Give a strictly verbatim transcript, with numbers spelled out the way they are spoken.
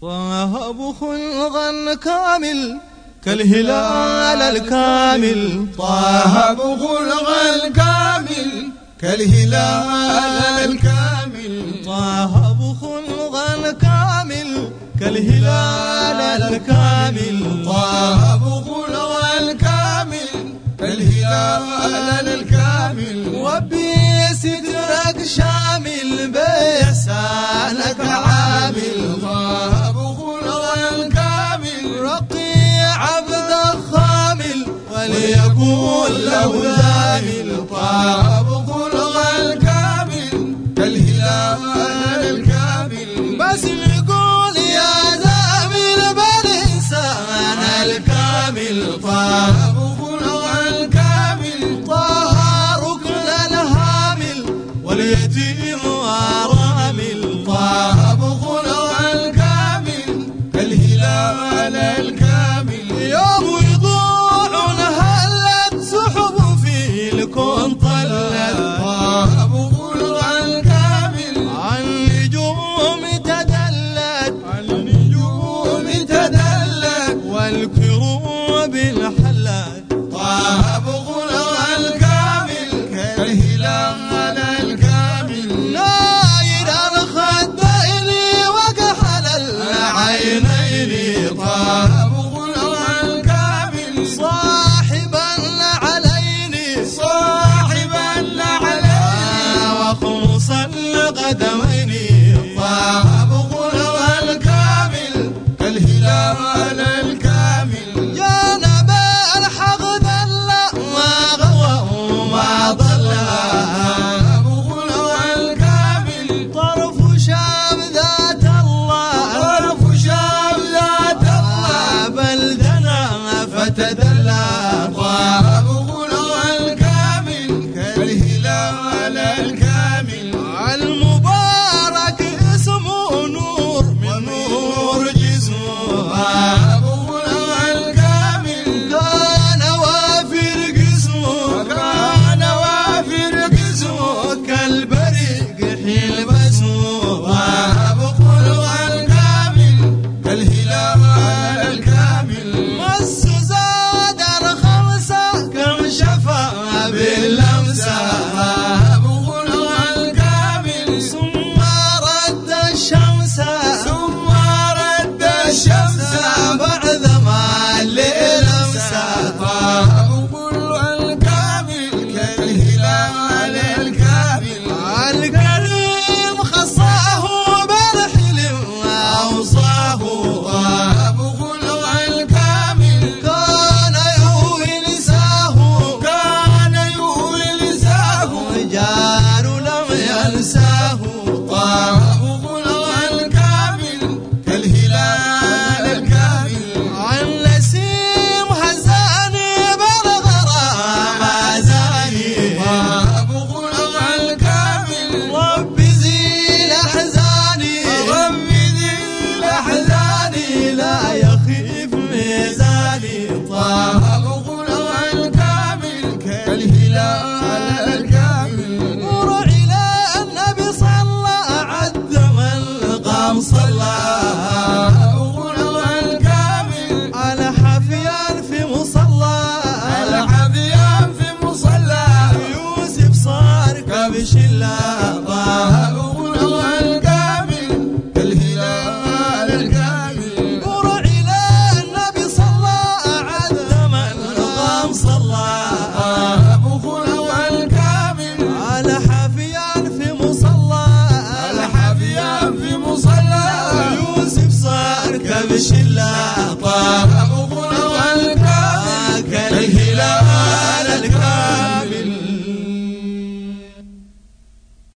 وهب خلقا كامل كالهلال الكامل. طه بخلقا كامل كالهلال الكامل. طه بخلقا كامل كالهلال الكامل. طه بخلقا كامل كالهلال الكامل. وبسترك شامل بإحسانك عامل. طه بخلقا كامل رقي عبد خامل وليكون له ذامل. طه بخلقا كامل كالهلال الكامل. بس نقول يا زامل بالإنسان الكامل. طه بخلقا كامل. طه ركن الهامل واليتيم ورامل. طه بخلقا كامل كالهلال الكامل. يوم يضوع هلت سحب في الكون طلت. طه بخلقا كامل عن نجوم تدلت. عن النجوم تدلت. والكروب انحلت. طه بخلقا كامل كالهلال الكامل. ناير الخدين وكحل العينين. طه بخلقا كامل صاحب العلين. صاحب العلين. وخمص القدمين. طه بخلقا كامل كالهلال الكامل. يا نبي الحق دل ما غوى وما ضل. طه بخلقا كامل. طرف شام ذات الله. طرف شام ذات الله. بلدنا فتدلى. طه بخلقا كامل كالهلال الكامل. المبارك اسمه نور من نور جسمه. طه بخلقا كامل كان وافر قسمه. كان وافر قسمه. كالبريق حين بسمه. طه بخلقا كامل كالهلال الكامل. مس زاد الخمسة كم شفا باللمسة. طه بخلقا كامل ثم رد الشمس. ثم رد الشمس بعد ما الليل امسى. طه بخلقا كامل كالهلال الكامل. الكريم خصاه بالحلم واوصاه. طه بخلقا كامل كان يهوي نساه. كان يهوي لساه. جار لم ينساه. طه بخلقا كامل كالهلال الكامل. عن نسيم هزاني بالغرام زاني. طه بخلقا كامل ربي زيل احزاني. ربي ذي الأحزان. لا يخيف ميزاني. طه بخلقا كامل كالهلال الكامل. نور إلى النبي صلى عد من قام صلى. طه بخلقا كامل على حافيا في مصلى. الحذيان في مصلى. يوسف صار كبش الله. طه بخلقا كامل كالهلال الكامل. نور إلى النبي صلى عد من قام صلى. طه بخلقا كامل على حافيا في مصلى. الحذيان في مصلى. يوسف صار كبش الله.